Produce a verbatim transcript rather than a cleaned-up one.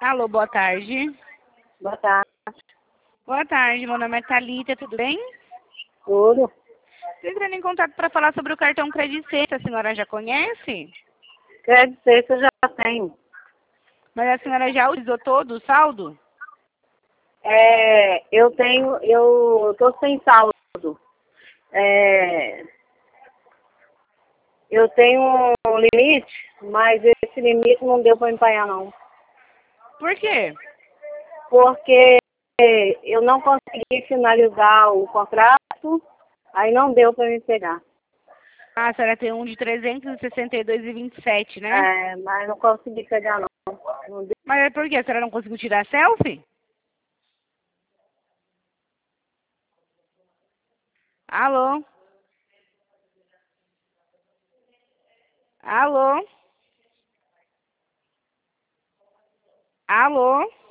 Alô, boa tarde. Boa tarde. Boa tarde, meu nome é Thalita, tudo bem? Tudo. Estou entrando em contato para falar sobre o cartão Credit Safe, a senhora já conhece? Crédito safe eu já tenho. Mas a senhora já utilizou todo o saldo? É, eu tenho, eu tô sem saldo. É, eu tenho um limite, mas esse limite não deu para me pagar não. Por quê? Porque eu não consegui finalizar o contrato, aí não deu para me pegar. Ah, a senhora tem um de trezentos e sessenta e dois e vinte e sete, né? É, mas não consegui pegar não. Não deu. Mas é por quê? A senhora não conseguiu tirar selfie? Alô? Alô? Alô?